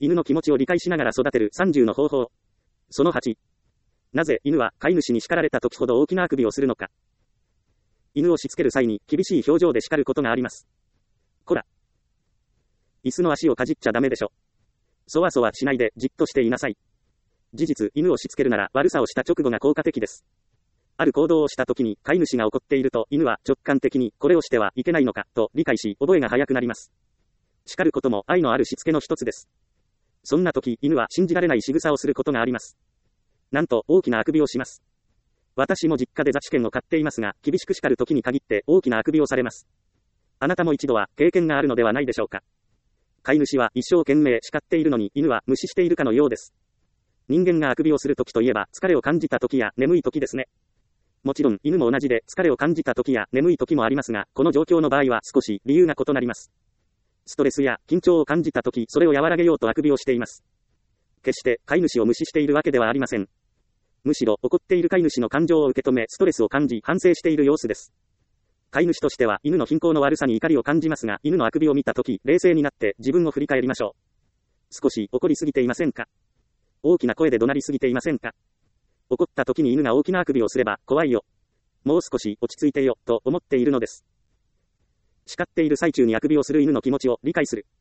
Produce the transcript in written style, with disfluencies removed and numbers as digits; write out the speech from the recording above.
犬の気持ちを理解しながら育てる30の方法。その8。なぜ犬は飼い主に叱られた時ほど大きなあくびをするのか。犬をしつける際に厳しい表情で叱ることがあります。こら。椅子の足をかじっちゃダメでしょ。そわそわしないでじっとしていなさい。事実、犬をしつけるなら悪さをした直後が効果的です。ある行動をした時に飼い主が怒っていると犬は直感的にこれをしてはいけないのかと理解し覚えが早くなります。叱ることも愛のあるしつけの一つです。そんな時犬は信じられない仕草をすることがあります。なんと大きなあくびをします。私も実家でザチ犬を飼っていますが厳しく叱る時に限って大きなあくびをされます。あなたも一度は経験があるのではないでしょうか。飼い主は一生懸命叱っているのに犬は無視しているかのようです。人間があくびをする時といえば疲れを感じた時や眠い時ですね。もちろん犬も同じで疲れを感じた時や眠い時もありますが、この状況の場合は少し理由が異なります。ストレスや緊張を感じた時、それを和らげようとあくびをしています。決して飼い主を無視しているわけではありません。むしろ怒っている飼い主の感情を受け止めストレスを感じ反省している様子です。飼い主としては犬の品行の悪さに怒りを感じますが、犬のあくびを見た時、冷静になって自分を振り返りましょう。少し怒りすぎていませんか？大きな声で怒鳴りすぎていませんか？怒った時に犬が大きなあくびをすれば怖いよ。もう少し落ち着いてよと思っているのです。叱っている最中にあくびをする犬の気持ちを理解する。